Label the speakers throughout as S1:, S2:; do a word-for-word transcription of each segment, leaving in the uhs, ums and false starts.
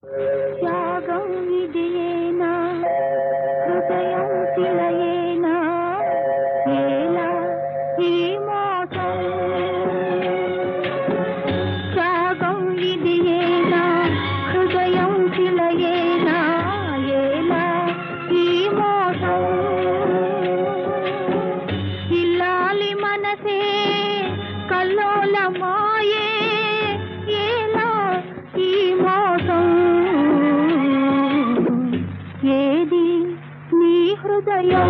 S1: త్యాగం ఇదేనా, హృదయం శిలయేనా, ఏలా ఈ మోసం. త్యాగం ఇదేనా, హృదయం శిలయేనా, ఏలా ఈ మోసం. ఇల్లాలి మనసే కల్లోలమాయే, ఏలా ఈ మోసం. ఏది నీ హృదయం?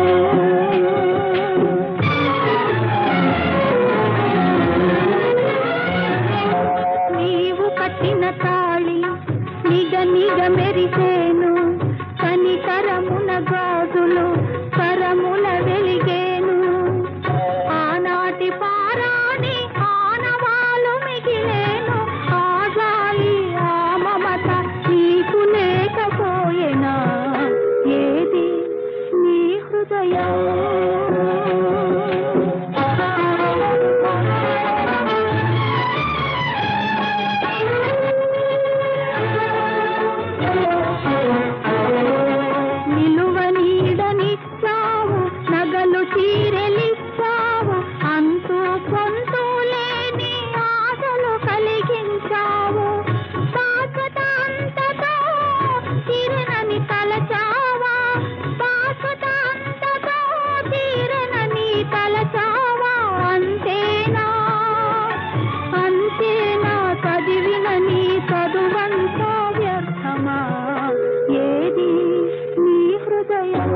S1: నీవు కట్టిన తాళి నిగ నిగ మెరిసేను, కనికరమున గాజులు కరముల వెలిగేను. ఆనాటి పారాని ఆనవాలు మిగిలేను, ఆ గాలి ఆ మమత నీకు లేకపోయేనా. ఏది నీ హృదయం? నిలువ నీడనిచ్చావు, నగలు చీరెలిచ్చావు, అంతూ పొంతూ లేని ఆశలు కలిగించావు. శాశ్వత అంతతో తీరనని తలచావా, శాశ్వత అంతతో తీరనని తలచావా. అంతేనా అంతేనా చదివిన నీ చదువంతా వ్యర్థమా. ఏది నీ హృదయం?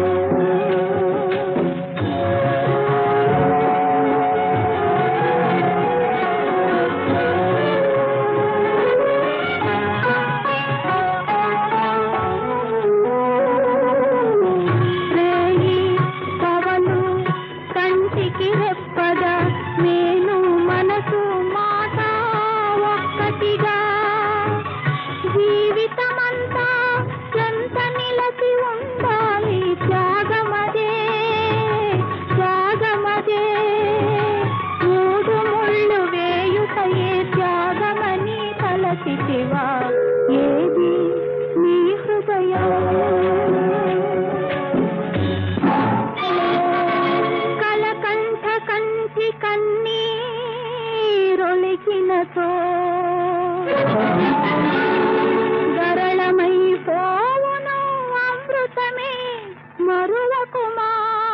S1: రేయి పవను కంటికి రెప్పగా, నేను మనసు మాట ఒక్కటిగా. జీవితమంతా ఎంత నిలచి ఉండాలి, త్యాగమదే త్యాగమదే. మూడు ముళ్ళు వేయుటయే త్యాగమని తలచితివా. ఏది నీ హృదయం? కలకంఠ కంటి కన్నీరొలికినతో గరళమైపోవును అమృతమే మరువకుమా.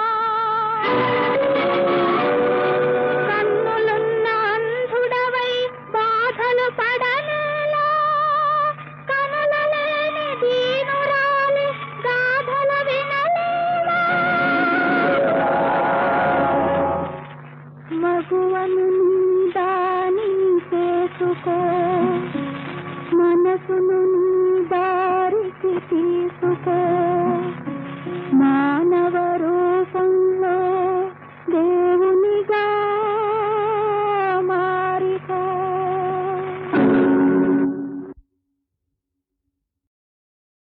S1: కన్నులున్న అంధుడవై బాధలు పడనేలా, కనుల లేని దీనురాలి గాథల వినలేవా. మగువను దాని చేసుకో, మనసును నీ దారికి తీసుకో. మా